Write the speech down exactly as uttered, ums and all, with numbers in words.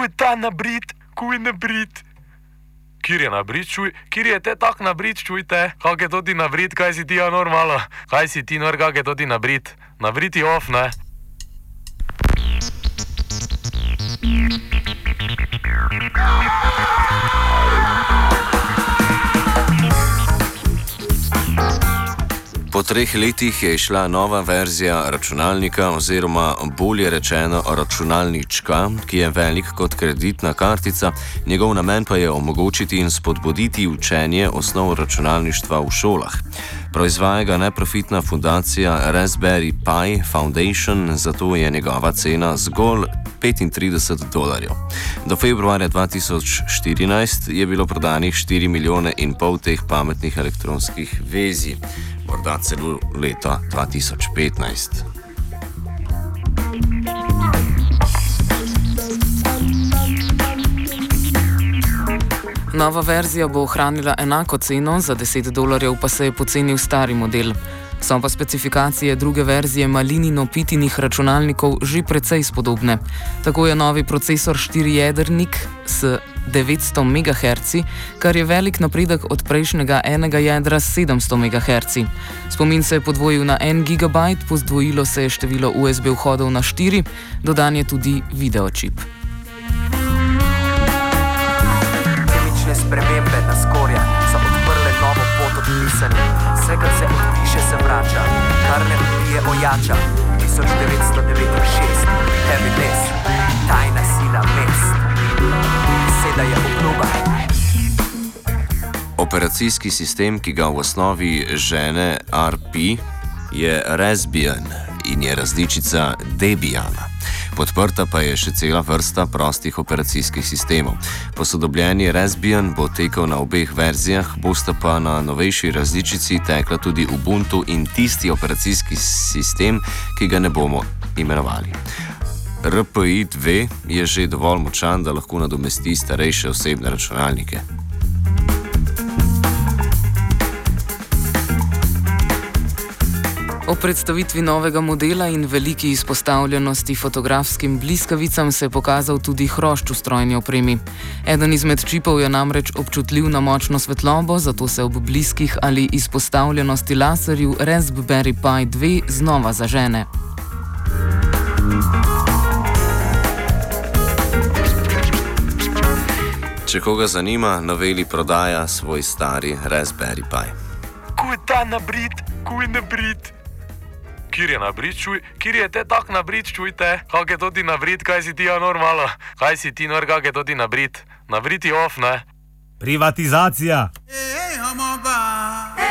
Kuj ta nabrit, kuj nabrit. Kjer je nabrit, čuj, kjer je te tak nabrit, čujte. Kak je to ti nabrit, kaj si ti ja normalo? Kaj si ti nor, kak je to ti nabrit? Nabrit je off, ne? Po treh letih je išla nova verzija računalnika oziroma bolje rečeno računalnička, ki je velik kot kreditna kartica, njegov namen pa je omogočiti in spodbuditi učenje osnov računalništva v šolah. Proizvaja ga neprofitna fundacija Raspberry Pi Foundation, zato je njegova cena zgolj petintrideset dolarjev. Do februarja dva tisoč štirinajst je bilo prodanih štiri milijone in pol teh pametnih elektronskih vezij. Morda celo leta dva tisoč petnajst. Nova verzija bo ohranila enako ceno, za deset dolarjev pa se je pocenil stari model. So pa specifikacije druge verzije Malinino-Pitinih računalnikov že precej spodobne. Tako je novi procesor štirijedrnik s devetsto megahertzov, kar je velik napredek od prejšnjega enega jedra s sedemsto megahertzov. Spomin se je podvojil na en gigabajt, pozdvojilo se je število U S B vhodov na štiri, dodan je tudi videočip. Kemične spremembe na skorja so odprle novo pot od pisanja. Vse, kar se odpiše, se vrača, kar ne odpije, ojača. tisoč devetsto devetinšestdeset, Heavy Mess, tajna sila mest. Beseda je obljuba. Operacijski sistem, ki ga v osnovi žene R P, je Raspbian in je različica Debiana. Podprta pa je še cela vrsta prostih operacijskih sistemov. Posodobljeni Raspbian bo tekel na obeh verzijah, bosta pa na novejši različici tekla tudi Ubuntu in tisti operacijski sistem, ki ga ne bomo imenovali. R P I dve je že dovolj močan, da lahko nadomesti starejše osebne računalnike. O predstavitvi novega modela in veliki izpostavljenosti fotografskim bliskavicam se je pokazal tudi hrošč v strojni opremi. Eden izmed čipov je namreč občutljiv na močno svetlobo, zato se ob bliskih ali izpostavljenosti laserju Raspberry Pi dve znova zažene. Če koga zanima, noveli prodaja svoj stari Raspberry Pi. Kuj ta nabrit, kuj nabrit. Kjer je nabrit, čuj, kjer je te tak nabrit, čujte. Kak je to ti nabrit, kaj si ti ja normalo? Kaj si ti nor, kak je to ti nabrit? Nabrit je off, ne? Privatizacija!